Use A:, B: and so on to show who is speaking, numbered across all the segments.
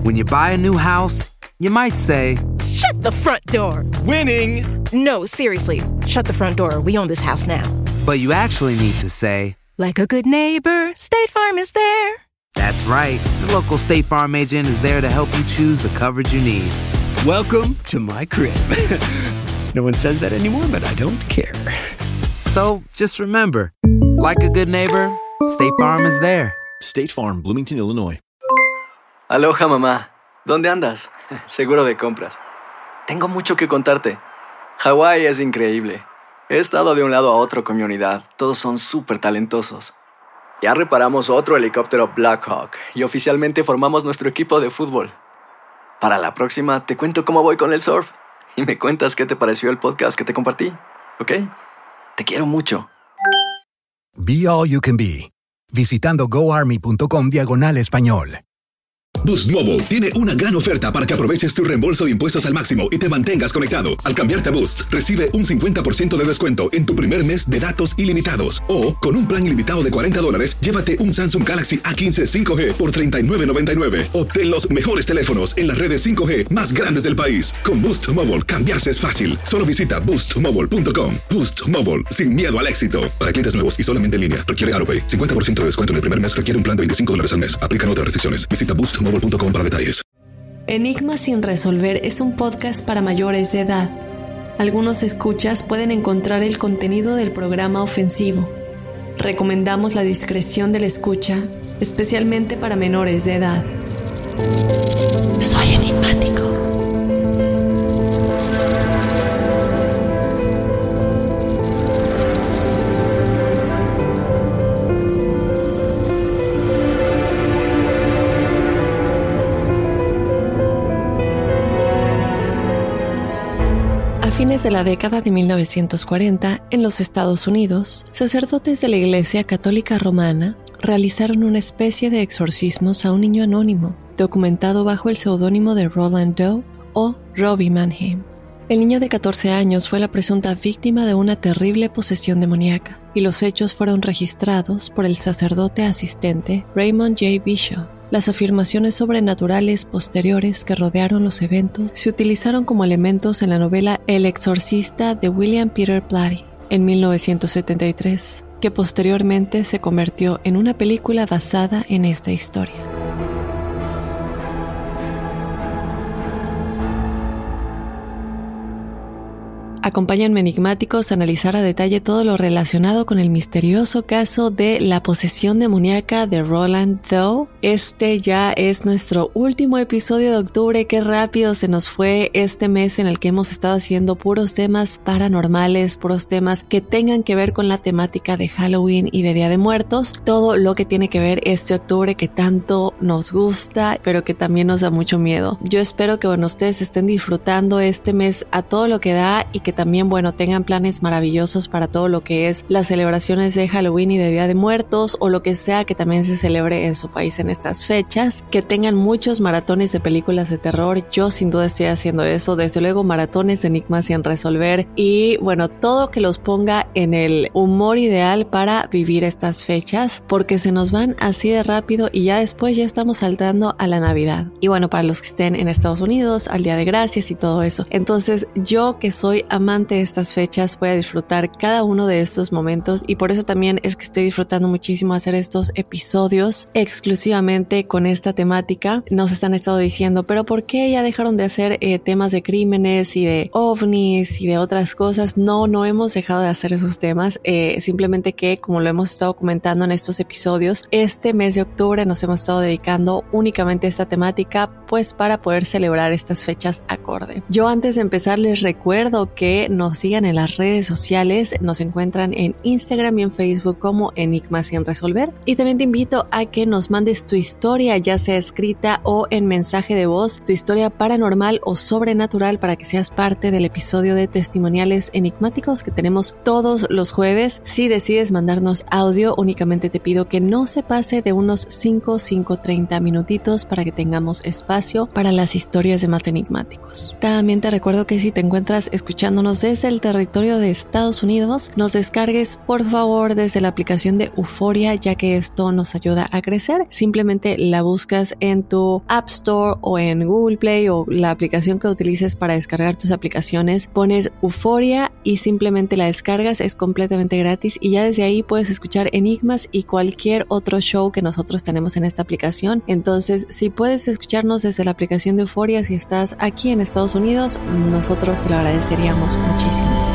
A: When you buy a new house, you might say,
B: "Shut the front door."
C: Winning!
B: No, seriously. Shut the front door. We own this house now.
A: but you actually need to say,
B: like a good neighbor, State Farm is there.
A: That's right. The local State Farm agent is there to help you choose the coverage you need.
C: Welcome to my crib. No one says that anymore, but I don't care.
A: So just remember, like a good neighbor, State Farm is there.
D: State Farm, Bloomington, Illinois.
E: Aloha, mamá. ¿Dónde andas? Seguro de compras. Tengo mucho que contarte. Hawái es increíble. He estado de un lado a otro con mi unidad. Todos son súper talentosos. Ya reparamos otro helicóptero Blackhawk y oficialmente formamos nuestro equipo de fútbol. Para la próxima te cuento cómo voy con el surf y me cuentas qué te pareció el podcast que te compartí, ¿ok? Te quiero mucho.
F: Be All You Can Be. Visitando goarmy.com/español.
G: Boost Mobile tiene una gran oferta para que aproveches tu reembolso de impuestos al máximo y te mantengas conectado. Al cambiarte a Boost, recibe un 50% de descuento en tu primer mes de datos ilimitados. O, con un plan ilimitado de $40, llévate un Samsung Galaxy A15 5G por $39.99. Obtén los mejores teléfonos en las redes 5G más grandes del país. Con Boost Mobile, cambiarse es fácil. Solo visita boostmobile.com. Boost Mobile, sin miedo al éxito. Para clientes nuevos y solamente en línea, requiere AutoPay. 50% de descuento en el primer mes requiere un plan de $25 al mes. Aplican otras restricciones. Visita boostmobile.com para detalles.
H: Enigma sin resolver es un podcast para mayores de edad. Algunos escuchas pueden encontrar el contenido del programa ofensivo. Recomendamos la discreción de la escucha, especialmente para menores de edad. Soy enigmático. A fines de la década de 1940, en los Estados Unidos, sacerdotes de la Iglesia Católica Romana realizaron una especie de exorcismos a un niño anónimo, documentado bajo el seudónimo de Roland Doe o Robbie Mannheim. El niño de 14 años fue la presunta víctima de una terrible posesión demoníaca, y los hechos fueron registrados por el sacerdote asistente Raymond J. Bishop. Las afirmaciones sobrenaturales posteriores que rodearon los eventos se utilizaron como elementos en la novela El exorcista de William Peter Blatty en 1973, que posteriormente se convirtió en una película basada en esta historia. Acompáñenme enigmáticos a analizar a detalle todo lo relacionado con el misterioso caso de la posesión demoníaca de Roland Doe. Este ya es nuestro último episodio de octubre. Qué rápido se nos fue este mes en el que hemos estado haciendo puros temas paranormales, puros temas que tengan que ver con la temática de Halloween y de Día de Muertos. Todo lo que tiene que ver este octubre que tanto nos gusta, pero que también nos da mucho miedo. Yo espero que ustedes estén disfrutando este mes a todo lo que da y que también, tengan planes maravillosos para todo lo que es las celebraciones de Halloween y de Día de Muertos o lo que sea que también se celebre en su país en estas fechas, que tengan muchos maratones de películas de terror. Yo sin duda estoy haciendo eso, desde luego maratones de enigmas sin resolver y todo que los ponga en el humor ideal para vivir estas fechas, porque se nos van así de rápido y ya después ya estamos saltando a la Navidad. Y para los que estén en Estados Unidos, al Día de Gracias y todo eso. Entonces yo, que soy amante de estas fechas, voy a disfrutar cada uno de estos momentos y por eso también es que estoy disfrutando muchísimo hacer estos episodios exclusivamente con esta temática. Nos están estado diciendo, pero ¿por qué ya dejaron de hacer temas de crímenes y de ovnis y de otras cosas? No hemos dejado de hacer esos temas, simplemente que, como lo hemos estado comentando en estos episodios, este mes de octubre nos hemos estado dedicando únicamente a esta temática, pues para poder celebrar estas fechas acorde. Yo, antes de empezar, les recuerdo que nos sigan en las redes sociales. Nos encuentran en Instagram y en Facebook como Enigmas sin resolver, y también te invito a que nos mandes tu historia, ya sea escrita o en mensaje de voz, tu historia paranormal o sobrenatural, para que seas parte del episodio de testimoniales enigmáticos que tenemos todos los jueves. Si decides mandarnos audio, únicamente te pido que no se pase de unos 5-30 minutitos para que tengamos espacio para las historias de más enigmáticos. También te recuerdo que si te encuentras escuchando escuchándonos desde el territorio de Estados Unidos, nos descargues por favor desde la aplicación de Euforia, ya que esto nos ayuda a crecer. Simplemente la buscas en tu App Store o en Google Play o la aplicación que utilices para descargar tus aplicaciones, pones Euforia y simplemente la descargas, es completamente gratis y ya desde ahí puedes escuchar Enigmas y cualquier otro show que nosotros tenemos en esta aplicación. Entonces, si puedes escucharnos desde la aplicación de Euforia, si estás aquí en Estados Unidos, nosotros te lo agradeceríamos muchísimo.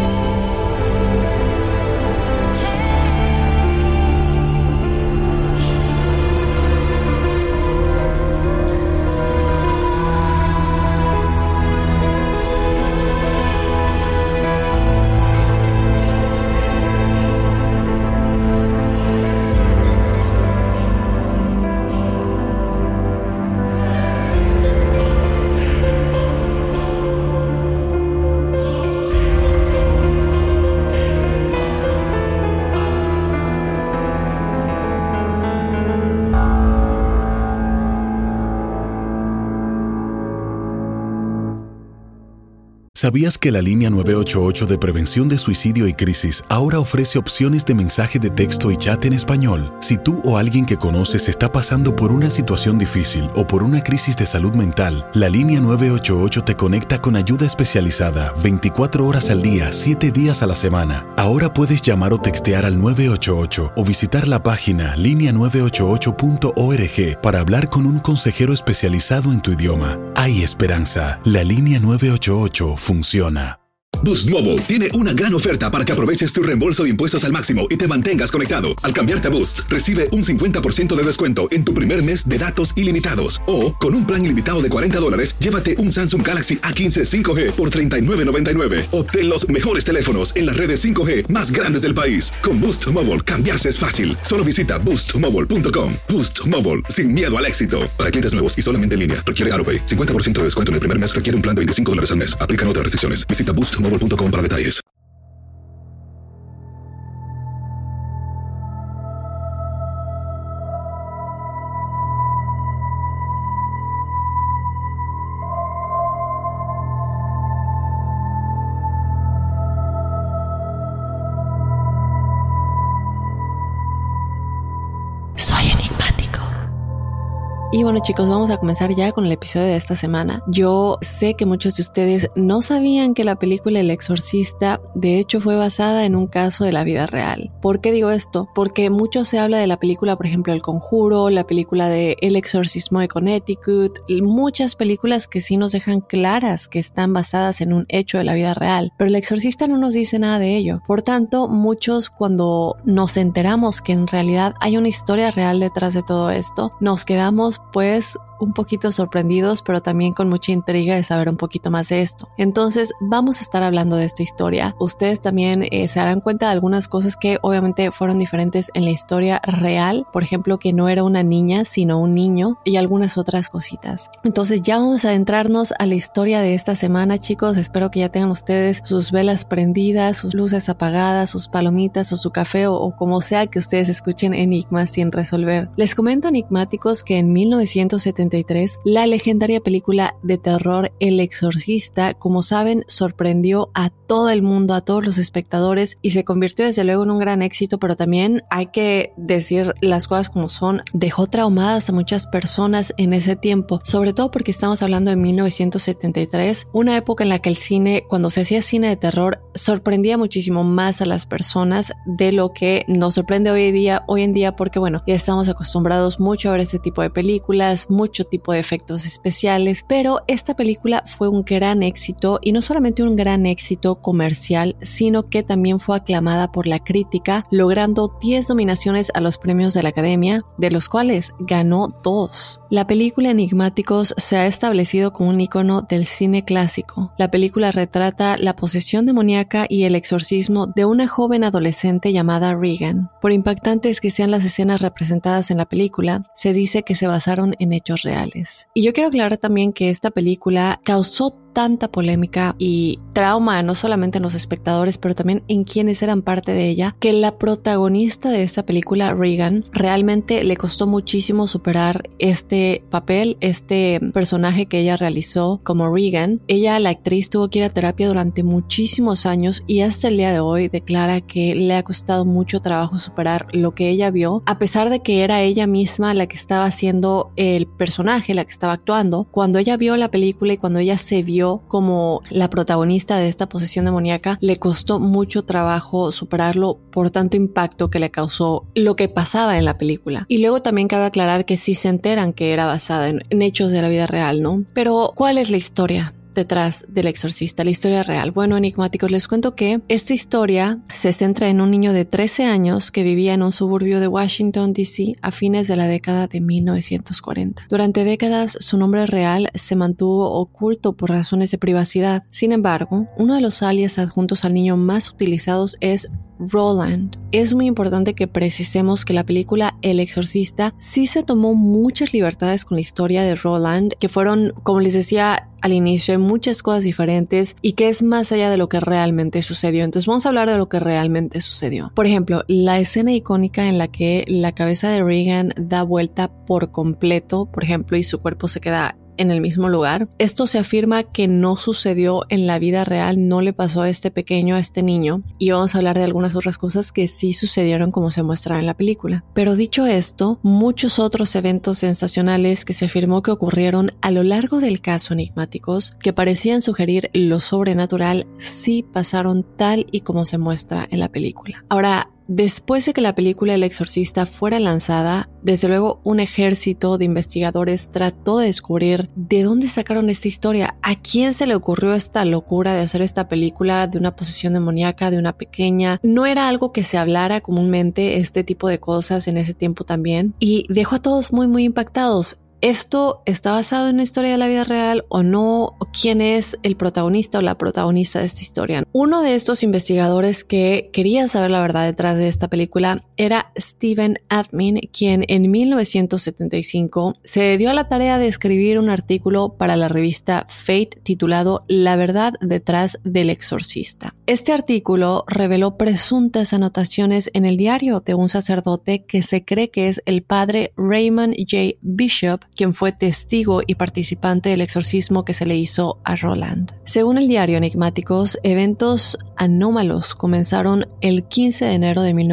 G: ¿Sabías que la línea 988 de prevención de suicidio y crisis ahora ofrece opciones de mensaje de texto y chat en español? Si tú o alguien que conoces está pasando por una situación difícil o por una crisis de salud mental, la línea 988 te conecta con ayuda especializada 24 horas al día, 7 días a la semana. Ahora puedes llamar o textear al 988 o visitar la página linea988.org para hablar con un consejero especializado en tu idioma. Hay esperanza. La línea 988 funciona. Boost Mobile tiene una gran oferta para que aproveches tu reembolso de impuestos al máximo y te mantengas conectado. Al cambiarte a Boost, recibe un 50% de descuento en tu primer mes de datos ilimitados. O, con un plan ilimitado de $40, llévate un Samsung Galaxy A15 5G por $39.99. Obtén los mejores teléfonos en las redes 5G más grandes del país. Con Boost Mobile, cambiarse es fácil. Solo visita boostmobile.com. Boost Mobile, sin miedo al éxito. Para clientes nuevos y solamente en línea, requiere AutoPay. 50% de descuento en el primer mes requiere un plan de $25 al mes. Aplican otras restricciones. Visita boostmobile.com para detalles.
H: Y bueno chicos, vamos a comenzar ya con el episodio de esta semana. Yo sé que muchos de ustedes no sabían que la película El Exorcista de hecho fue basada en un caso de la vida real. ¿Por qué digo esto? Porque mucho se habla de la película, por ejemplo, El Conjuro, la película de El Exorcismo de Connecticut, y muchas películas que sí nos dejan claras que están basadas en un hecho de la vida real. Pero El Exorcista no nos dice nada de ello. Por tanto, muchos cuando nos enteramos que en realidad hay una historia real detrás de todo esto, nos quedamos pues un poquito sorprendidos, pero también con mucha intriga de saber un poquito más de esto. Entonces vamos a estar hablando de esta historia. Ustedes también se darán cuenta de algunas cosas que obviamente fueron diferentes en la historia real, por ejemplo que no era una niña sino un niño y algunas otras cositas. Entonces ya vamos a adentrarnos a la historia de esta semana, chicos. Espero que ya tengan ustedes sus velas prendidas, sus luces apagadas, sus palomitas o su café o como sea que ustedes escuchen enigmas sin resolver. Les comento, enigmáticos, que en 1973 la legendaria película de terror El Exorcista, como saben, sorprendió a todo el mundo, a todos los espectadores, y se convirtió desde luego en un gran éxito, pero también hay que decir las cosas como son, dejó traumadas a muchas personas en ese tiempo, sobre todo porque estamos hablando de 1973, una época en la que el cine, cuando se hacía cine de terror, sorprendía muchísimo más a las personas de lo que nos sorprende hoy en día, porque bueno, ya estamos acostumbrados mucho a ver este tipo de películas, mucho tipo de efectos especiales, pero esta película fue un gran éxito, y no solamente un gran éxito comercial, sino que también fue aclamada por la crítica, logrando 10 nominaciones a los premios de la Academia, de los cuales ganó 2. La película, enigmáticos, se ha establecido como un icono del cine clásico. La película retrata la posesión demoníaca y el exorcismo de una joven adolescente llamada Regan. Por impactantes que sean las escenas representadas en la película, se dice que se basaron en hechos reales. Y yo quiero aclarar también que esta película causó tanta polémica y trauma, no solamente en los espectadores, pero también en quienes eran parte de ella, que la protagonista de esta película, Regan, realmente le costó muchísimo superar este papel, este personaje que ella realizó como Regan. Ella, la actriz, tuvo que ir a terapia durante muchísimos años y hasta el día de hoy declara que le ha costado mucho trabajo superar lo que ella vio, a pesar de que era ella misma la que estaba haciendo el personaje, la que estaba actuando. Cuando ella vio la película y cuando ella se vio como la protagonista de esta posesión demoníaca, le costó mucho trabajo superarlo por tanto impacto que le causó lo que pasaba en la película. Y luego también cabe aclarar que sí se enteran que era basada en hechos de la vida real, ¿no? Pero ¿cuál es la historia detrás del exorcista, la historia real? Bueno, enigmáticos, les cuento que esta historia se centra en un niño de 13 años que vivía en un suburbio de Washington, D.C. a fines de la década de 1940. Durante décadas su nombre real se mantuvo oculto por razones de privacidad. Sin embargo, uno de los alias adjuntos al niño más utilizados es Roland. Es muy importante que precisemos que la película El Exorcista sí se tomó muchas libertades con la historia de Roland, que fueron, como les decía al inicio, muchas cosas diferentes y que es más allá de lo que realmente sucedió. Entonces vamos a hablar de lo que realmente sucedió. Por ejemplo, la escena icónica en la que la cabeza de Regan da vuelta por completo, por ejemplo, y su cuerpo se queda en el mismo lugar. Esto se afirma que no sucedió en la vida real, no le pasó a este pequeño, a este niño, y vamos a hablar de algunas otras cosas que sí sucedieron como se muestra en la película. Pero dicho esto, muchos otros eventos sensacionales que se afirmó que ocurrieron a lo largo del caso, enigmáticos, que parecían sugerir lo sobrenatural, sí pasaron tal y como se muestra en la película. Ahora, después de que la película El Exorcista fuera lanzada, desde luego un ejército de investigadores trató de descubrir de dónde sacaron esta historia, a quién se le ocurrió esta locura de hacer esta película de una posesión demoníaca de una pequeña. No era algo que se hablara comúnmente, este tipo de cosas en ese tiempo también, y dejó a todos muy impactados. ¿Esto está basado en la historia de la vida real o no? ¿Quién es el protagonista o la protagonista de esta historia? Uno de estos investigadores que quería saber la verdad detrás de esta película era Steven Admin, quien en 1975 se dio a la tarea de escribir un artículo para la revista Fate titulado La verdad detrás del exorcista. Este artículo reveló presuntas anotaciones en el diario de un sacerdote que se cree que es el padre Raymond J. Bishop, quien fue testigo y participante del exorcismo que se le hizo a Roland. Según el diario enigmáticos, eventos anómalos comenzaron el 15 de enero de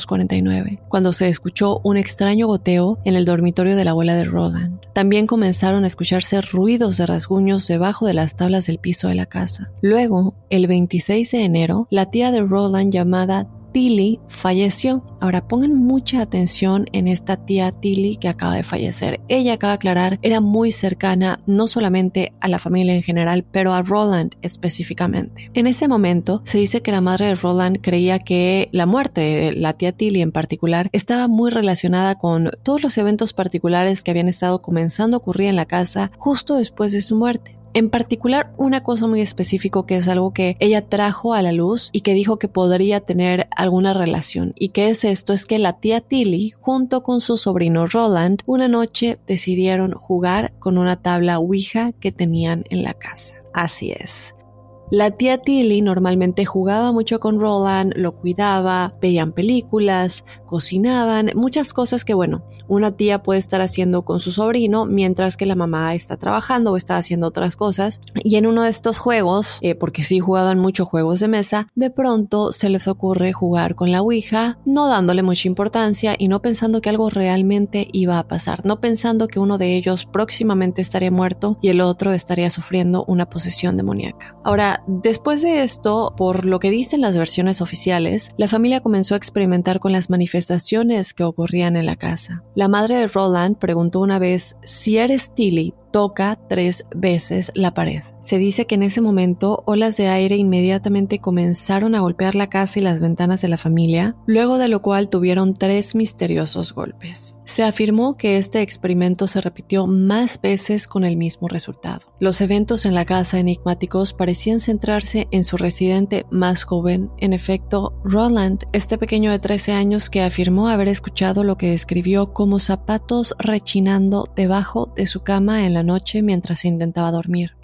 H: 1949, cuando se escuchó un extraño goteo en el dormitorio de la abuela de Roland. También comenzaron a escucharse ruidos de rasguños debajo de las tablas del piso de la casa. Luego, el 26 de enero, la tía de Roland llamada Tilly falleció. Ahora pongan mucha atención en esta tía Tilly que acaba de fallecer. Ella, acaba de aclarar, era muy cercana no solamente a la familia en general, pero a Roland específicamente. En ese momento se dice que la madre de Roland creía que la muerte de la tía Tilly en particular estaba muy relacionada con todos los eventos particulares que habían estado comenzando a ocurrir en la casa justo después de su muerte. En particular, una cosa muy específica que es algo que ella trajo a la luz y que dijo que podría tener alguna relación. ¿Y qué es esto? Es que la tía Tilly, junto con su sobrino Roland, una noche decidieron jugar con una tabla Ouija que tenían en la casa. Así es. La tía Tilly normalmente jugaba mucho con Roland, lo cuidaba, veían películas, cocinaban, muchas cosas que, bueno, una tía puede estar haciendo con su sobrino mientras que la mamá está trabajando o está haciendo otras cosas. Y en uno de estos juegos, porque sí jugaban mucho juegos de mesa, de pronto se les ocurre jugar con la Ouija, no dándole mucha importancia y no pensando que algo realmente iba a pasar, no pensando que uno de ellos próximamente estaría muerto y el otro estaría sufriendo una posesión demoníaca. Ahora, después de esto, por lo que dicen las versiones oficiales, la familia comenzó a experimentar con las manifestaciones que ocurrían en la casa. La madre de Roland preguntó una vez: si eres Tilly, toca 3 veces la pared. Se dice que en ese momento olas de aire inmediatamente comenzaron a golpear la casa y las ventanas de la familia, luego de lo cual tuvieron 3 misteriosos golpes. Se afirmó que este experimento se repitió más veces con el mismo resultado. Los eventos en la casa enigmáticos parecían centrarse en su residente más joven, en efecto, Roland, este pequeño de 13 años que afirmó haber escuchado lo que describió como zapatos rechinando debajo de su cama en la noche mientras se intentaba dormir.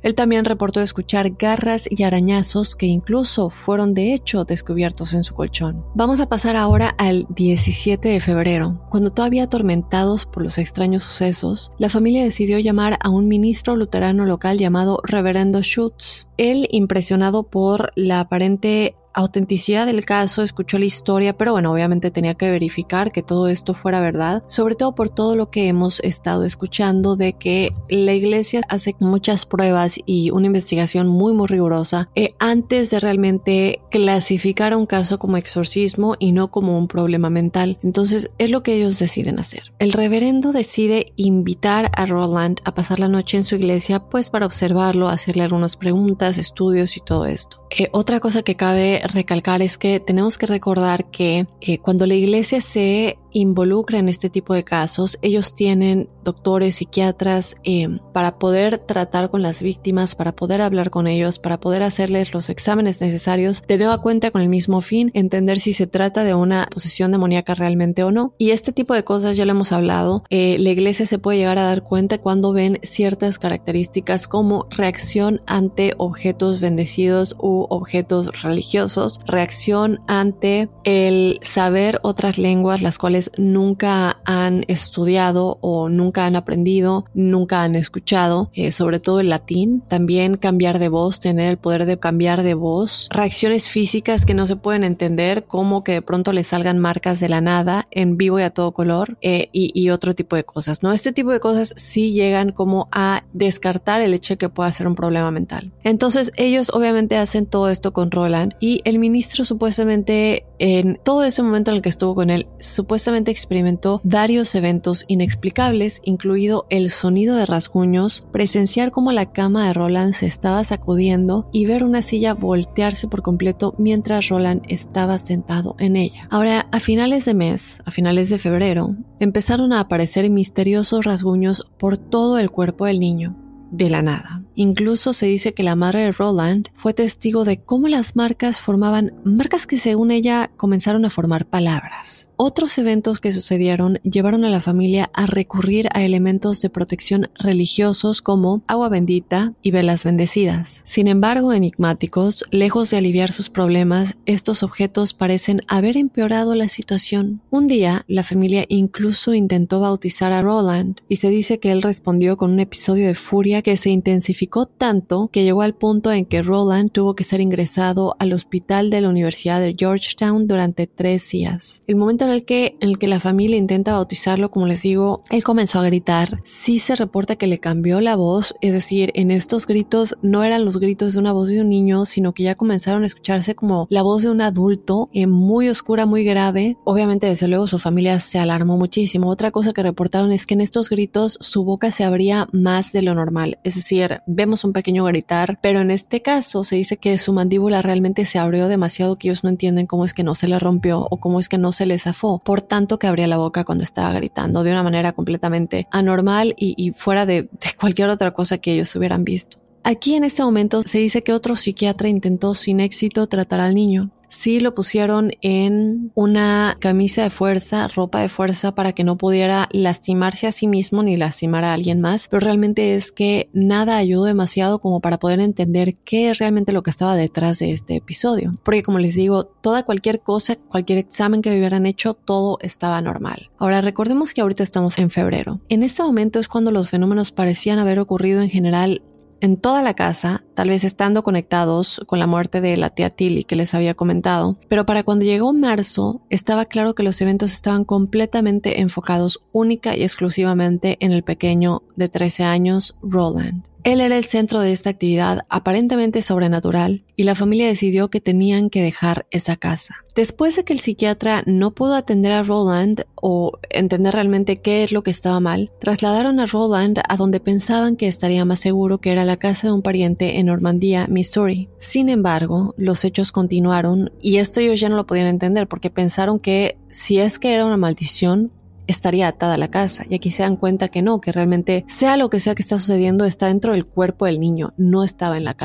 H: Él también reportó escuchar garras y arañazos que incluso fueron de hecho descubiertos en su colchón. Vamos a pasar ahora al 17 de febrero, cuando todavía atormentados por los extraños sucesos, la familia decidió llamar a un ministro luterano local llamado Reverendo Schutz. Él, impresionado por la aparente autenticidad del caso, escuchó la historia, pero bueno, obviamente tenía que verificar que todo esto fuera verdad, sobre todo por todo lo que hemos estado escuchando de que la iglesia hace muchas pruebas y una investigación muy rigurosa antes de realmente clasificar un caso como exorcismo y no como un problema mental. Entonces es lo que ellos deciden hacer. El reverendo decide invitar a Roland a pasar la noche en su iglesia, pues para observarlo, hacerle algunas preguntas, estudios y todo esto. Otra cosa que cabe recalcar es que tenemos que recordar que cuando la iglesia se involucra en este tipo de casos, ellos tienen doctores, psiquiatras para poder tratar con las víctimas, para poder hablar con ellos, para poder hacerles los exámenes necesarios, de nueva cuenta con el mismo fin, entender si se trata de una posesión demoníaca realmente o no. Y este tipo de cosas ya lo hemos hablado. La iglesia se puede llegar a dar cuenta cuando ven ciertas características como reacción ante objetos bendecidos u objetos religiosos, reacción ante el saber otras lenguas las cuales nunca han estudiado o nunca han aprendido, nunca han escuchado, sobre todo el latín. También cambiar de voz, tener el poder de cambiar de voz. Reacciones físicas que no se pueden entender, como que de pronto les salgan marcas de la nada en vivo y a todo color, y otro tipo de cosas, ¿no? Este tipo de cosas sí llegan como a descartar el hecho de que pueda ser un problema mental. Entonces ellos obviamente hacen todo esto con Roland y el ministro supuestamente en todo ese momento en el que estuvo con él, supuestamente experimentó varios eventos inexplicables, incluido el sonido de rasguños, presenciar cómo la cama de Roland se estaba sacudiendo y ver una silla voltearse por completo mientras Roland estaba sentado en ella. Ahora, a finales de mes, a finales de febrero, empezaron a aparecer misteriosos rasguños por todo el cuerpo del niño, de la nada. Incluso se dice que la madre de Roland fue testigo de cómo las marcas formaban marcas que según ella comenzaron a formar palabras. Otros eventos que sucedieron llevaron a la familia a recurrir a elementos de protección religiosos como agua bendita y velas bendecidas. Sin embargo, enigmáticos, lejos de aliviar sus problemas, estos objetos parecen haber empeorado la situación. Un día, la familia incluso intentó bautizar a Roland y se dice que él respondió con un episodio de furia que se intensificó tanto que llegó al punto en que Roland tuvo que ser ingresado al hospital de la Universidad de Georgetown durante 3 días. El momento en el que la familia intenta bautizarlo, como les digo, él comenzó a gritar. Sí se reporta que le cambió la voz, es decir, en estos gritos no eran los gritos de una voz de un niño, sino que ya comenzaron a escucharse como la voz de un adulto, muy oscura, muy grave. Obviamente, desde luego, su familia se alarmó muchísimo. Otra cosa que reportaron es que en estos gritos su boca se abría más de lo normal, es decir, vemos un pequeño gritar, pero en este caso se dice que su mandíbula realmente se abrió demasiado que ellos no entienden cómo es que no se le rompió o cómo es que no se le zafó, por tanto que abría la boca cuando estaba gritando de una manera completamente anormal y fuera de cualquier otra cosa que ellos hubieran visto. Aquí en este momento se dice que otro psiquiatra intentó sin éxito tratar al niño. Sí lo pusieron en una camisa de fuerza, ropa de fuerza para que no pudiera lastimarse a sí mismo ni lastimar a alguien más, pero realmente es que nada ayudó demasiado como para poder entender qué es realmente lo que estaba detrás de este episodio. Porque como les digo, cualquier cosa, cualquier examen que le hubieran hecho, todo estaba normal. Ahora recordemos que ahorita estamos en febrero. En este momento es cuando los fenómenos parecían haber ocurrido en general en toda la casa, tal vez estando conectados con la muerte de la tía Tilly que les había comentado, pero para cuando llegó marzo estaba claro que los eventos estaban completamente enfocados única y exclusivamente en el pequeño de 13 años, Roland. Él era el centro de esta actividad aparentemente sobrenatural y la familia decidió que tenían que dejar esa casa. Después de que el psiquiatra no pudo atender a Roland o entender realmente qué es lo que estaba mal, trasladaron a Roland a donde pensaban que estaría más seguro, que era la casa de un pariente en Normandía, Missouri. Sin embargo, los hechos continuaron y esto ellos ya no lo podían entender porque pensaron que si es que era una maldición, estaría atada a la casa, y aquí se dan cuenta que no, que realmente sea lo que sea que está sucediendo está dentro del cuerpo del niño, no estaba en la casa.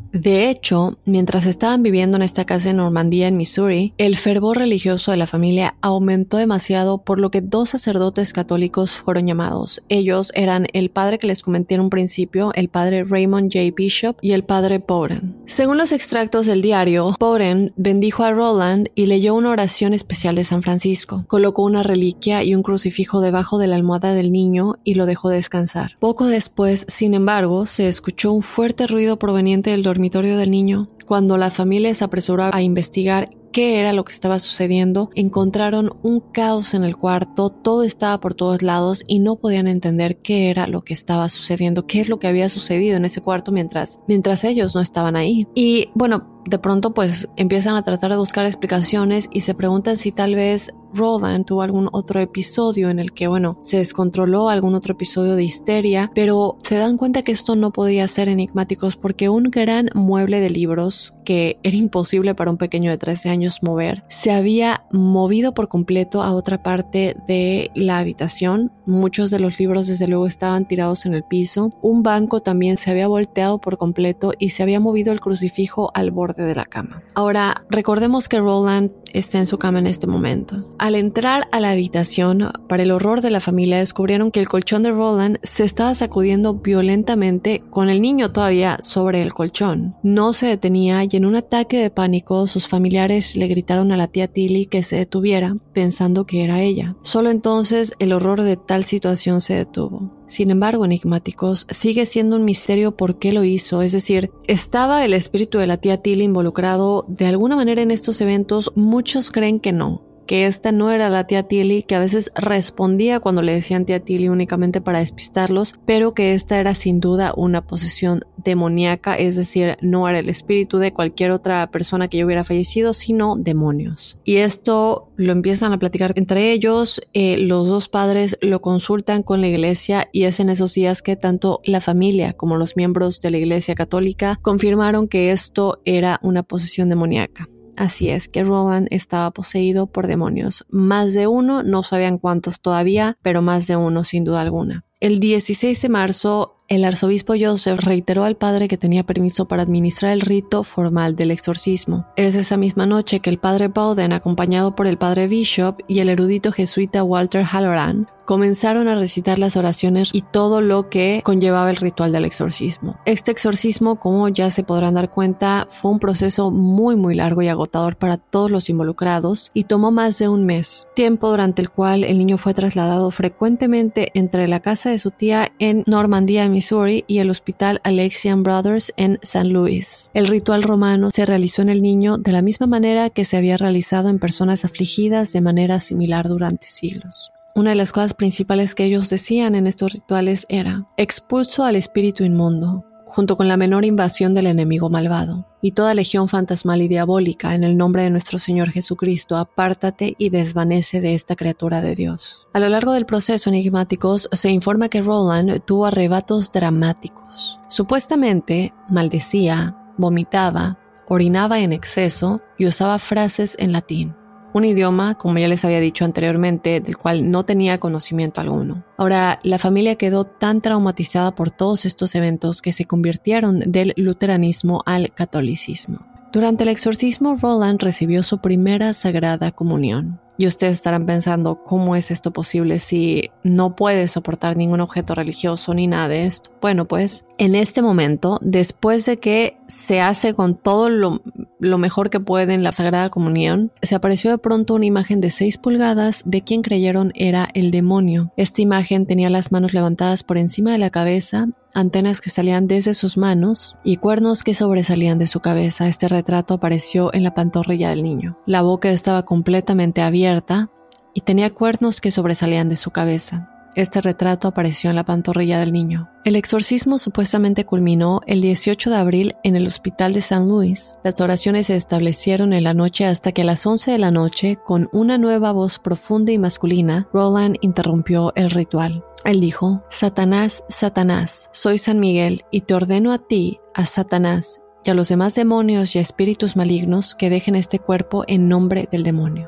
H: De hecho, mientras estaban viviendo en esta casa en Normandía, en Missouri, el fervor religioso de la familia aumentó demasiado, por lo que 2 sacerdotes católicos fueron llamados. Ellos eran el padre que les comenté en un principio, el padre Raymond J. Bishop y el padre Bowden. Según los extractos del diario, Bowden bendijo a Roland y leyó una oración especial de San Francisco. Colocó una reliquia y un crucifijo debajo de la almohada del niño y lo dejó descansar. Poco después, sin embargo, se escuchó un fuerte ruido proveniente del dormitorio del niño. Cuando la familia se apresuró a investigar qué era lo que estaba sucediendo, encontraron un caos en el cuarto, todo estaba por todos lados y no podían entender qué era lo que estaba sucediendo, qué es lo que había sucedido en ese cuarto mientras ellos no estaban ahí. Y bueno, de pronto pues empiezan a tratar de buscar explicaciones y se preguntan si tal vez Roland tuvo algún otro episodio en el que, se descontroló, algún otro episodio de histeria, pero se dan cuenta que esto no podía ser enigmáticos porque un gran mueble de libros que era imposible para un pequeño de 13 años mover, se había movido por completo a otra parte de la habitación. Muchos de los libros desde luego estaban tirados en el piso. Un banco también se había volteado por completo y se había movido el crucifijo al borde de la cama. Ahora, recordemos que Roland está en su cama en este momento. Al entrar a la habitación, para el horror de la familia, descubrieron que el colchón de Roland se estaba sacudiendo violentamente con el niño todavía sobre el colchón. No se detenía y en un ataque de pánico sus familiares le gritaron a la tía Tilly que se detuviera, pensando que era ella. Solo entonces el horror de tal situación se detuvo. Sin embargo, enigmáticos, sigue siendo un misterio por qué lo hizo. Es decir, ¿estaba el espíritu de la tía Tilly involucrado de alguna manera en estos eventos? Muchos creen que no, que esta no era la tía Tilly, que a veces respondía cuando le decían tía Tilly únicamente para despistarlos, pero que esta era sin duda una posesión demoníaca, es decir, no era el espíritu de cualquier otra persona que ya hubiera fallecido, sino demonios. Y esto lo empiezan a platicar entre ellos, los 2 padres lo consultan con la iglesia y es en esos días que tanto la familia como los miembros de la iglesia católica confirmaron que esto era una posesión demoníaca. Así es, que Roland estaba poseído por demonios. Más de uno, no sabían cuántos todavía, pero más de uno sin duda alguna. El 16 de marzo, el arzobispo Joseph reiteró al padre que tenía permiso para administrar el rito formal del exorcismo. Es esa misma noche que el padre Bowden, acompañado por el padre Bishop y el erudito jesuita Walter Halloran, comenzaron a recitar las oraciones y todo lo que conllevaba el ritual del exorcismo. Este exorcismo, como ya se podrán dar cuenta, fue un proceso muy largo y agotador para todos los involucrados y tomó más de un mes, tiempo durante el cual el niño fue trasladado frecuentemente entre la casa de su tía en Normandía, Missouri, y el hospital Alexian Brothers en San Luis. El ritual romano se realizó en el niño de la misma manera que se había realizado en personas afligidas de manera similar durante siglos. Una de las cosas principales que ellos decían en estos rituales era: expulso al espíritu inmundo, junto con la menor invasión del enemigo malvado, y toda legión fantasmal y diabólica, en el nombre de nuestro Señor Jesucristo, apártate y desvanece de esta criatura de Dios. A lo largo del proceso, enigmáticos, se informa que Roland tuvo arrebatos dramáticos. Supuestamente maldecía, vomitaba, orinaba en exceso y usaba frases en latín. Un idioma, como ya les había dicho anteriormente, del cual no tenía conocimiento alguno. Ahora, la familia quedó tan traumatizada por todos estos eventos que se convirtieron del luteranismo al catolicismo. Durante el exorcismo, Roland recibió su primera sagrada comunión. Y ustedes estarán pensando, ¿cómo es esto posible si no puede soportar ningún objeto religioso ni nada de esto? Bueno, pues en este momento, después de que se hace con todo lo mejor que puede en la Sagrada Comunión, se apareció de pronto una imagen de 6 pulgadas de quien creyeron era el demonio. Esta imagen tenía las manos levantadas por encima de la cabeza, antenas que salían desde sus manos y cuernos que sobresalían de su cabeza. Este retrato apareció en la pantorrilla del niño. La boca estaba completamente abierta y tenía cuernos que sobresalían de su cabeza. Este retrato apareció en la pantorrilla del niño. El exorcismo supuestamente culminó el 18 de abril en el hospital de San Luis. Las oraciones se establecieron en la noche hasta que a las 11 de la noche, con una nueva voz profunda y masculina, Roland interrumpió el ritual. Él dijo: Satanás, Satanás, soy San Miguel y te ordeno a ti, a Satanás, y a los demás demonios y espíritus malignos que dejen este cuerpo en nombre del demonio.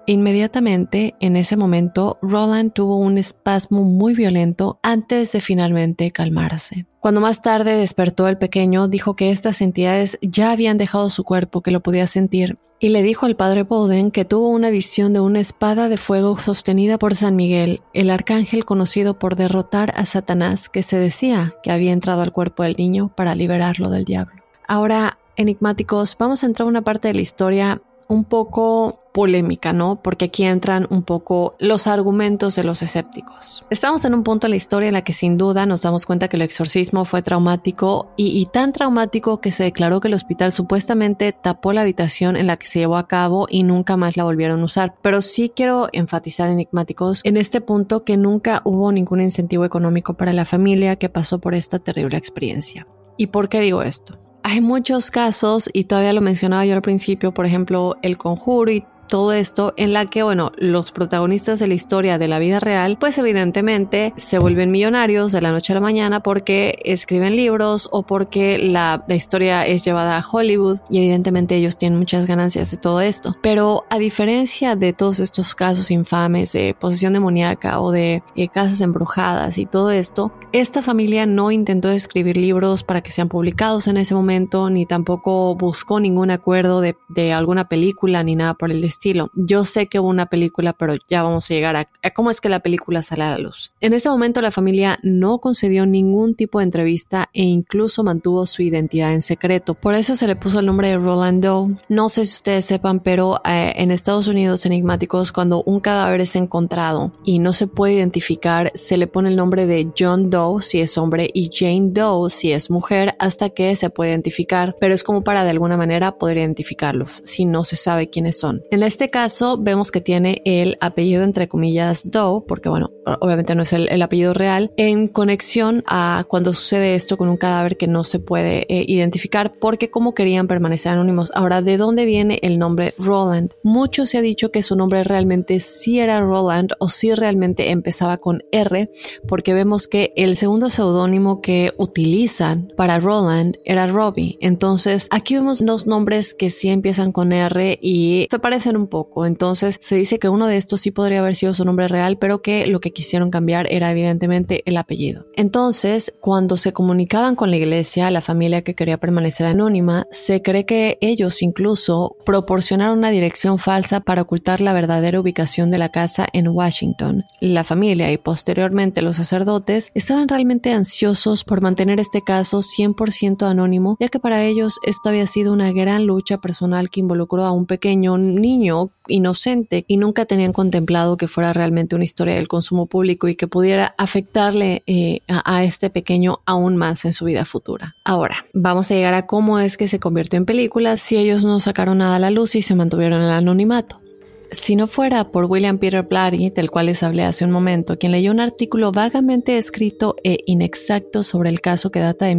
H: Inmediatamente, en ese momento, Roland tuvo un espasmo muy violento antes de finalmente calmarse. Cuando más tarde despertó el pequeño, dijo que estas entidades ya habían dejado su cuerpo, que lo podía sentir, y le dijo al padre Bowden que tuvo una visión de una espada de fuego sostenida por San Miguel, el arcángel conocido por derrotar a Satanás, que se decía que había entrado al cuerpo del niño para liberarlo del diablo. Ahora, enigmáticos, vamos a entrar a una parte de la historia un poco polémica, ¿no? Porque aquí entran un poco los argumentos de los escépticos. Estamos en un punto de la historia en la que sin duda nos damos cuenta que el exorcismo fue traumático y tan traumático que se declaró que el hospital supuestamente tapó la habitación en la que se llevó a cabo y nunca más la volvieron a usar. Pero sí quiero enfatizar, enigmáticos, en este punto que nunca hubo ningún incentivo económico para la familia que pasó por esta terrible experiencia. ¿Y por qué digo esto? Hay muchos casos, y todavía lo mencionaba yo al principio, por ejemplo, El Conjuro y todo esto, en la que, los protagonistas de la historia de la vida real, pues evidentemente se vuelven millonarios de la noche a la mañana porque escriben libros o porque la historia es llevada a Hollywood y evidentemente ellos tienen muchas ganancias de todo esto. Pero a diferencia de todos estos casos infames de posesión demoníaca o de casas embrujadas y todo esto, esta familia no intentó escribir libros para que sean publicados en ese momento, ni tampoco buscó ningún acuerdo de alguna película ni nada por el estilo. Yo sé que hubo una película, pero ya vamos a llegar a cómo es que la película sale a la luz. En ese momento la familia no concedió ningún tipo de entrevista e incluso mantuvo su identidad en secreto. Por eso se le puso el nombre de Roland Doe. No sé si ustedes sepan, pero en Estados Unidos, enigmáticos, cuando un cadáver es encontrado y no se puede identificar, se le pone el nombre de John Doe si es hombre y Jane Doe si es mujer, hasta que se puede identificar, pero es como para de alguna manera poder identificarlos si no se sabe quiénes son. En este caso vemos que tiene el apellido entre comillas Doe, porque obviamente no es el apellido real, en conexión a cuando sucede esto con un cadáver que no se puede identificar, porque como querían permanecer anónimos. Ahora, ¿de dónde viene el nombre Roland? Mucho se ha dicho que su nombre realmente sí era Roland o sí realmente empezaba con R, porque vemos que el segundo seudónimo que utilizan para Roland era Robbie. Entonces aquí vemos dos nombres que sí empiezan con R y se parecen un poco. Entonces se dice que uno de estos sí podría haber sido su nombre real, pero que lo que quisieron cambiar era evidentemente el apellido. Entonces, cuando se comunicaban con la iglesia, la familia que quería permanecer anónima, se cree que ellos incluso proporcionaron una dirección falsa para ocultar la verdadera ubicación de la casa en Washington. La familia y posteriormente los sacerdotes estaban realmente ansiosos por mantener este caso 100% anónimo, ya que para ellos esto había sido una gran lucha personal que involucró a un pequeño niño inocente y nunca tenían contemplado que fuera realmente una historia del consumo público y que pudiera afectarle a este pequeño aún más en su vida futura. Ahora, vamos a llegar a cómo es que se convirtió en película si ellos no sacaron nada a la luz y se mantuvieron en el anonimato. Si no fuera por William Peter Blatty, del cual les hablé hace un momento, quien leyó un artículo vagamente escrito e inexacto sobre el caso que data de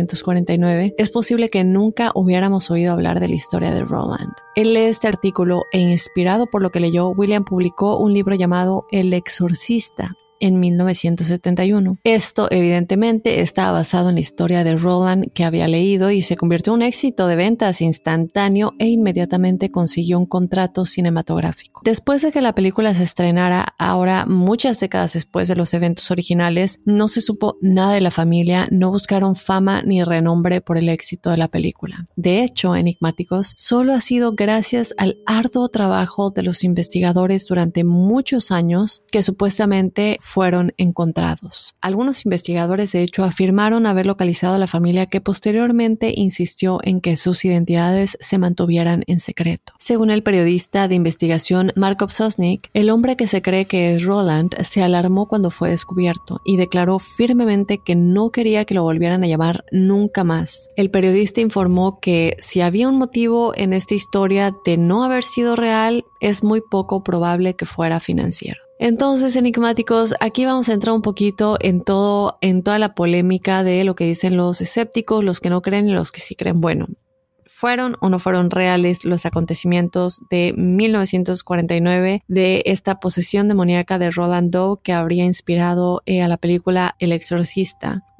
H: 1949, es posible que nunca hubiéramos oído hablar de la historia de Roland. Él lee este artículo e inspirado por lo que leyó, William publicó un libro llamado El Exorcista en 1971. Esto evidentemente estaba basado en la historia de Roland que había leído y se convirtió en un éxito de ventas instantáneo e inmediatamente consiguió un contrato cinematográfico. Después de que la película se estrenara, ahora muchas décadas después de los eventos originales, no se supo nada de la familia, no buscaron fama ni renombre por el éxito de la película. De hecho, enigmáticos, solo ha sido gracias al arduo trabajo de los investigadores durante muchos años que supuestamente fueron encontrados. Algunos investigadores de hecho afirmaron haber localizado a la familia, que posteriormente insistió en que sus identidades se mantuvieran en secreto. Según el periodista de investigación Markov Sosnick, el hombre que se cree que es Roland se alarmó cuando fue descubierto y declaró firmemente que no quería que lo volvieran a llamar nunca más. El periodista informó que si había un motivo en esta historia de no haber sido real, es muy poco probable que fuera financiero. Entonces, enigmáticos, aquí vamos a entrar un poquito en toda la polémica de lo que dicen los escépticos, los que no creen y los que sí creen. Bueno, ¿fueron o no fueron reales los acontecimientos de 1949 de esta posesión demoníaca de Roland Doe que habría inspirado a la película El Exorcista?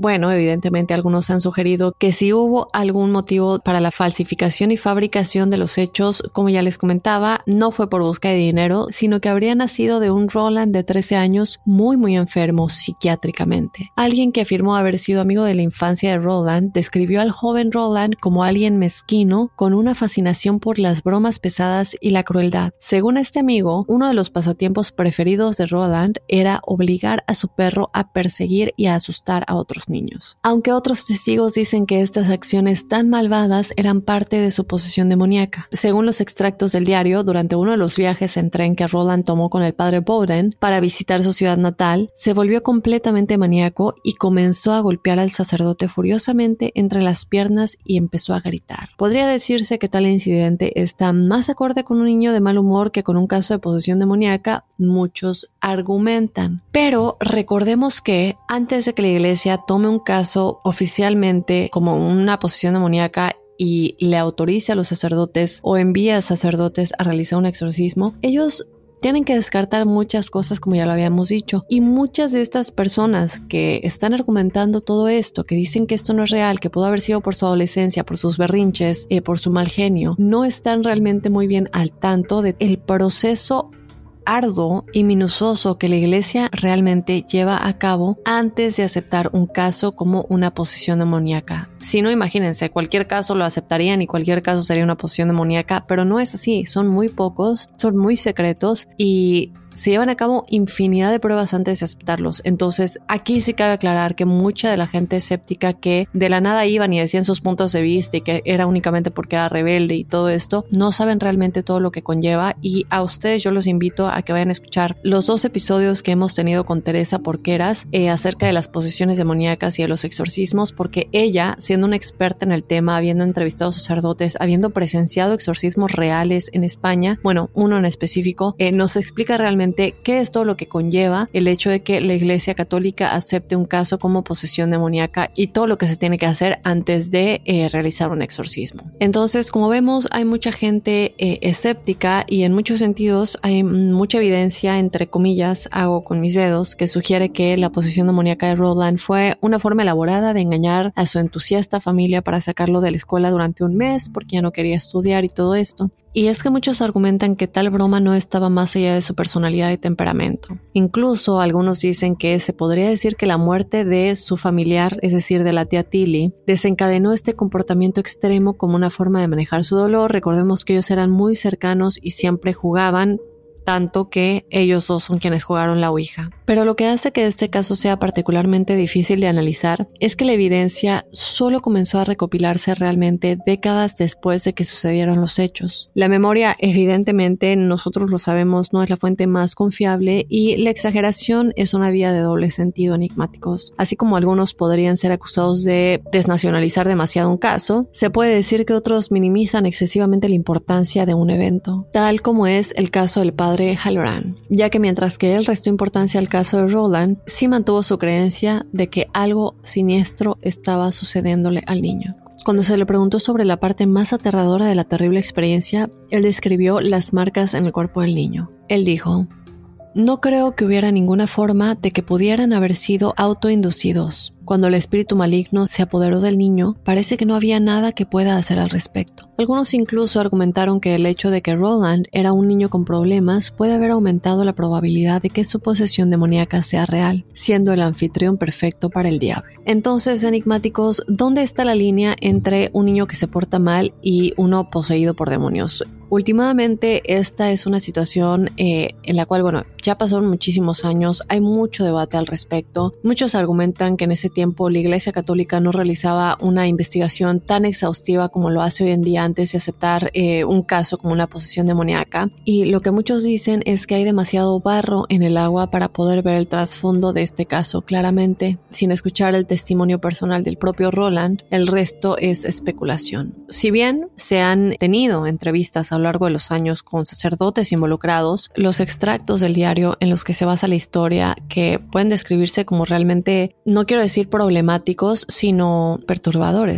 H: Bueno, evidentemente algunos han sugerido que si hubo algún motivo para la falsificación y fabricación de los hechos, como ya les comentaba, no fue por busca de dinero, sino que habría nacido de un Roland de 13 años muy enfermo psiquiátricamente. Alguien que afirmó haber sido amigo de la infancia de Roland describió al joven Roland como alguien mezquino con una fascinación por las bromas pesadas y la crueldad. Según este amigo, uno de los pasatiempos preferidos de Roland era obligar a su perro a perseguir y a asustar a otros niños. Aunque otros testigos dicen que estas acciones tan malvadas eran parte de su posesión demoníaca. Según los extractos del diario, durante uno de los viajes en tren que Roland tomó con el padre Bowden para visitar su ciudad natal, se volvió completamente maníaco y comenzó a golpear al sacerdote furiosamente entre las piernas y empezó a gritar. Podría decirse que tal incidente está más acorde con un niño de mal humor que con un caso de posesión demoníaca, muchos argumentan. Pero recordemos que antes de que la iglesia tome un caso oficialmente como una posesión demoníaca y le autorice a los sacerdotes o envíe a sacerdotes a realizar un exorcismo, ellos tienen que descartar muchas cosas, como ya lo habíamos dicho, y muchas de estas personas que están argumentando todo esto, que dicen que esto no es real, que pudo haber sido por su adolescencia, por sus berrinches, por su mal genio, no están realmente muy bien al tanto del proceso arduo y minucioso que la iglesia realmente lleva a cabo antes de aceptar un caso como una posesión demoníaca. Si no, imagínense, cualquier caso lo aceptarían y cualquier caso sería una posesión demoníaca, pero no es así, son muy pocos, son muy secretos y se llevan a cabo infinidad de pruebas antes de aceptarlos. Entonces, aquí sí cabe aclarar que mucha de la gente escéptica que de la nada iban y decían sus puntos de vista y que era únicamente porque era rebelde y todo esto, no saben realmente todo lo que conlleva. Y a ustedes yo los invito a que vayan a escuchar los 2 episodios que hemos tenido con Teresa Porqueras acerca de las posesiones demoníacas y de los exorcismos, porque ella, siendo una experta en el tema, habiendo entrevistado sacerdotes, habiendo presenciado exorcismos reales en España, bueno, uno en específico, nos explica realmente qué es todo lo que conlleva el hecho de que la Iglesia Católica acepte un caso como posesión demoníaca y todo lo que se tiene que hacer antes de realizar un exorcismo. Entonces, como vemos, hay mucha gente escéptica y en muchos sentidos hay mucha evidencia, entre comillas, hago con mis dedos, que sugiere que la posesión demoníaca de Roland fue una forma elaborada de engañar a su entusiasta familia para sacarlo de la escuela durante un mes porque ya no quería estudiar y todo esto. Y es que muchos argumentan que tal broma no estaba más allá de su personalidad y temperamento. Incluso algunos dicen que se podría decir que la muerte de su familiar, es decir, de la tía Tilly, desencadenó este comportamiento extremo como una forma de manejar su dolor. Recordemos que ellos eran muy cercanos y siempre jugaban, tanto que ellos dos son quienes jugaron la Ouija. Pero lo que hace que este caso sea particularmente difícil de analizar es que la evidencia solo comenzó a recopilarse realmente décadas después de que sucedieron los hechos. La memoria, evidentemente, nosotros lo sabemos, no es la fuente más confiable y la exageración es una vía de doble sentido enigmáticos. Así como algunos podrían ser acusados de desnacionalizar demasiado un caso, se puede decir que otros minimizan excesivamente la importancia de un evento, tal como es el caso del padre Halloran, ya que mientras que él restó importancia al caso de Roland, sí mantuvo su creencia de que algo siniestro estaba sucediéndole al niño. Cuando se le preguntó sobre la parte más aterradora de la terrible experiencia, él describió las marcas en el cuerpo del niño. Él dijo: "No creo que hubiera ninguna forma de que pudieran haber sido autoinducidos. Cuando el espíritu maligno se apoderó del niño, parece que no había nada que pueda hacer al respecto". Algunos incluso argumentaron que el hecho de que Roland era un niño con problemas puede haber aumentado la probabilidad de que su posesión demoníaca sea real, siendo el anfitrión perfecto para el diablo. Entonces, enigmáticos, ¿dónde está la línea entre un niño que se porta mal y uno poseído por demonios? Últimamente esta es una situación en la cual, bueno, ya pasaron muchísimos años, hay mucho debate al respecto. Muchos argumentan que en ese tiempo la Iglesia Católica no realizaba una investigación tan exhaustiva como lo hace hoy en día antes de aceptar un caso como una posesión demoníaca. Y lo que muchos dicen es que hay demasiado barro en el agua para poder ver el trasfondo de este caso claramente, sin escuchar el testimonio personal del propio Roland. El resto es especulación. Si bien se han tenido entrevistas a lo largo de los años con sacerdotes involucrados, los extractos del diario en los que se basa la historia, que pueden describirse como realmente, no quiero decir problemáticos, sino perturbadores.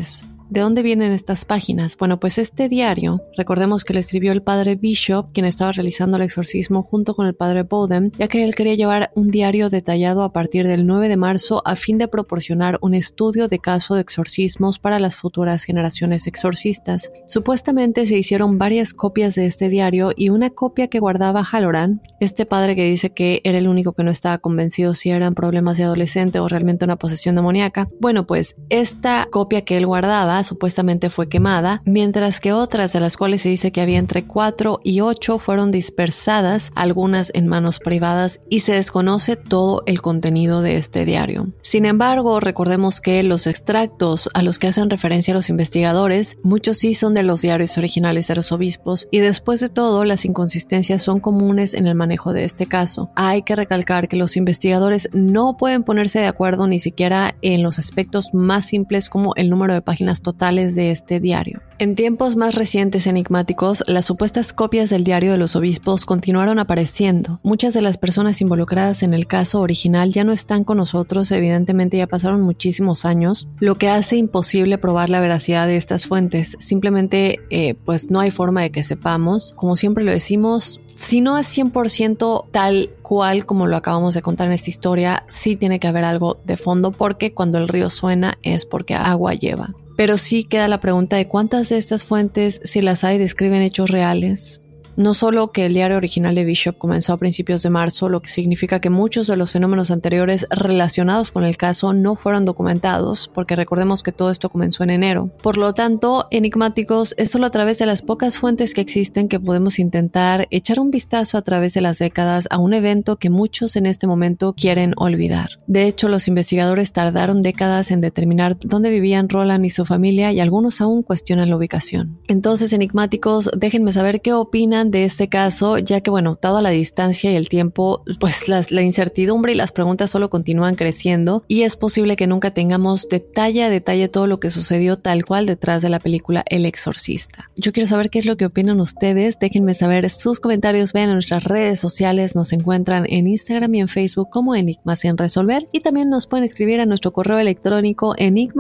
H: ¿De dónde vienen estas páginas? Bueno, pues este diario, recordemos que lo escribió el padre Bishop, quien estaba realizando el exorcismo junto con el padre Bowden, ya que él quería llevar un diario detallado a partir del 9 de marzo a fin de proporcionar un estudio de caso de exorcismos para las futuras generaciones exorcistas. Supuestamente se hicieron varias copias de este diario y una copia que guardaba Halloran, este padre que dice que era el único que no estaba convencido si eran problemas de adolescente o realmente una posesión demoníaca. Bueno, pues esta copia que él guardaba supuestamente fue quemada, mientras que otras, de las cuales se dice que había entre 4 y 8, fueron dispersadas, algunas en manos privadas, y se desconoce todo el contenido de este diario. Sin embargo, recordemos que los extractos a los que hacen referencia los investigadores, muchos sí son de los diarios originales de los obispos, y después de todo, las inconsistencias son comunes en el manejo de este caso. Hay que recalcar que los investigadores no pueden ponerse de acuerdo ni siquiera en los aspectos más simples como el número de páginas totales de este diario. En tiempos más recientes enigmáticos, las supuestas copias del diario de los obispos continuaron apareciendo. Muchas de las personas involucradas en el caso original ya no están con nosotros, evidentemente ya pasaron muchísimos años, lo que hace imposible probar la veracidad de estas fuentes. Simplemente, pues no hay forma de que sepamos. Como siempre lo decimos, si no es 100% tal cual como lo acabamos de contar en esta historia, sí tiene que haber algo de fondo, porque cuando el río suena es porque agua lleva. Pero sí queda la pregunta de cuántas de estas fuentes, si las hay, describen hechos reales. No solo que el diario original de Bishop comenzó a principios de marzo, lo que significa que muchos de los fenómenos anteriores relacionados con el caso no fueron documentados, porque recordemos que todo esto comenzó en enero. Por lo tanto, enigmáticos, es solo a través de las pocas fuentes que existen que podemos intentar echar un vistazo a través de las décadas a un evento que muchos en este momento quieren olvidar. De hecho, los investigadores tardaron décadas en determinar dónde vivían Roland y su familia, y algunos aún cuestionan la ubicación. Entonces, enigmáticos, déjenme saber qué opinan de este caso, ya que bueno, dado la distancia y el tiempo, pues la incertidumbre y las preguntas solo continúan creciendo, y es posible que nunca tengamos detalle a detalle todo lo que sucedió tal cual detrás de la película El Exorcista. Yo quiero saber qué es lo que opinan ustedes, déjenme saber sus comentarios, vean en nuestras redes sociales, nos encuentran en Instagram y en Facebook como Enigmas sin resolver, y también nos pueden escribir a nuestro correo electrónico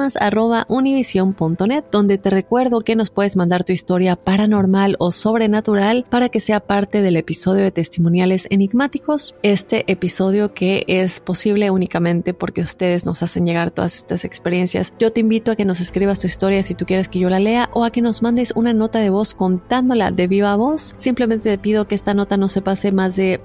H: enigmas@univision.net, donde te recuerdo que nos puedes mandar tu historia paranormal o sobrenatural para que sea parte del episodio de Testimoniales Enigmáticos, este episodio que es posible únicamente porque ustedes nos hacen llegar todas estas experiencias. Yo te invito a que nos escribas tu historia si tú quieres que yo la lea, o a que nos mandes una nota de voz contándola de viva voz. Simplemente te pido que esta nota no se pase más de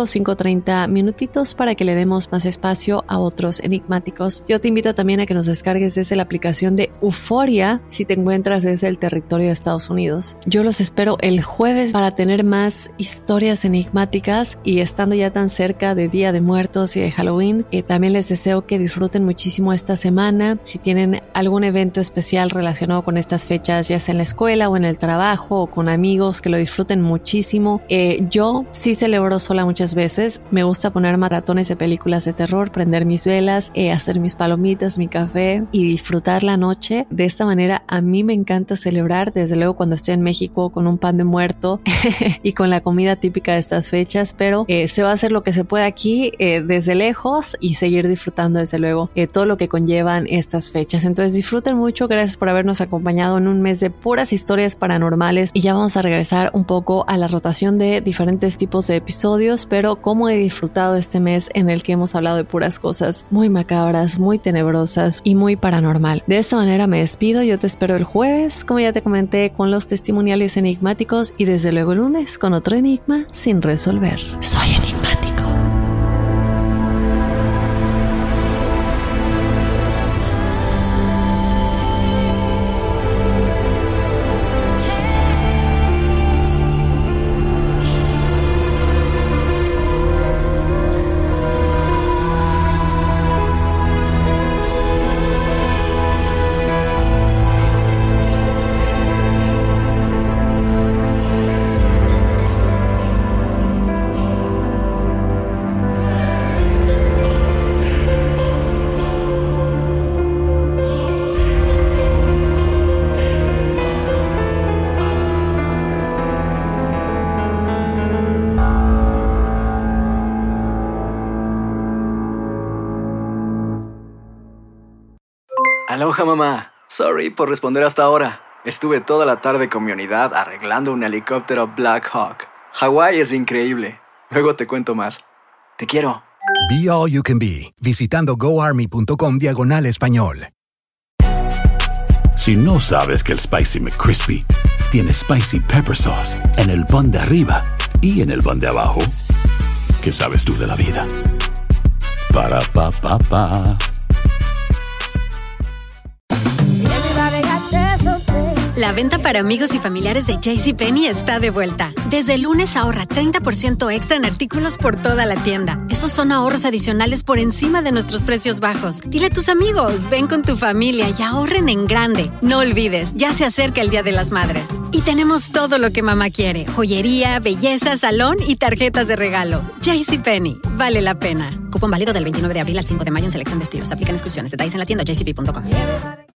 H: 5-30 minutitos para que le demos más espacio a otros enigmáticos. Yo te invito también a que nos descargues desde la aplicación de Euforia si te encuentras desde el territorio de Estados Unidos. Yo los espero el jueves para tener más historias enigmáticas, y estando ya tan cerca de Día de Muertos y de Halloween, también les deseo que disfruten muchísimo esta semana. Si tienen algún evento especial relacionado con estas fechas, ya sea en la escuela o en el trabajo o con amigos, que lo disfruten muchísimo. Yo sí celebro sola muchas veces, me gusta poner maratones de películas de terror, prender mis velas, hacer mis palomitas, mi café y disfrutar la noche. De esta manera a mí me encanta celebrar, desde luego cuando estoy en México con un pan de muerto y con la comida típica de estas fechas, pero se va a hacer lo que se puede aquí desde lejos, y seguir disfrutando desde luego todo lo que conllevan estas fechas. Entonces disfruten mucho, gracias por habernos acompañado en un mes de puras historias paranormales, y ya vamos a regresar un poco a la rotación de diferentes tipos de episodios, pero cómo he disfrutado este mes en el que hemos hablado de puras cosas muy macabras, muy tenebrosas y muy paranormal. De esta manera me despido, yo te espero el jueves, como ya te comenté, con los testimoniales enigmáticos, y desde luego el lunes con otro enigma sin resolver. Soy enigmático.
E: Aloha, mamá. Sorry por responder hasta ahora. Estuve toda la tarde con mi unidad arreglando un helicóptero Black Hawk. Hawái es increíble. Luego te cuento más. Te quiero.
F: Be All You Can Be, visitando goarmy.com/español.
I: Si no sabes que el Spicy McCrispy tiene Spicy Pepper Sauce en el pan de arriba y en el pan de abajo, ¿qué sabes tú de la vida? Para, pa, pa, pa.
J: La venta para amigos y familiares de JCPenney está de vuelta. Desde el lunes ahorra 30% extra en artículos por toda la tienda. Esos son ahorros adicionales por encima de nuestros precios bajos. Dile a tus amigos, ven con tu familia y ahorren en grande. No olvides, ya se acerca el Día de las Madres. Y tenemos todo lo que mamá quiere. Joyería, belleza, salón y tarjetas de regalo. JCPenney, vale la pena. Cupón válido del 29 de abril al 5 de mayo en selección de estilos. Aplican exclusiones. Detalles en la tienda jcp.com.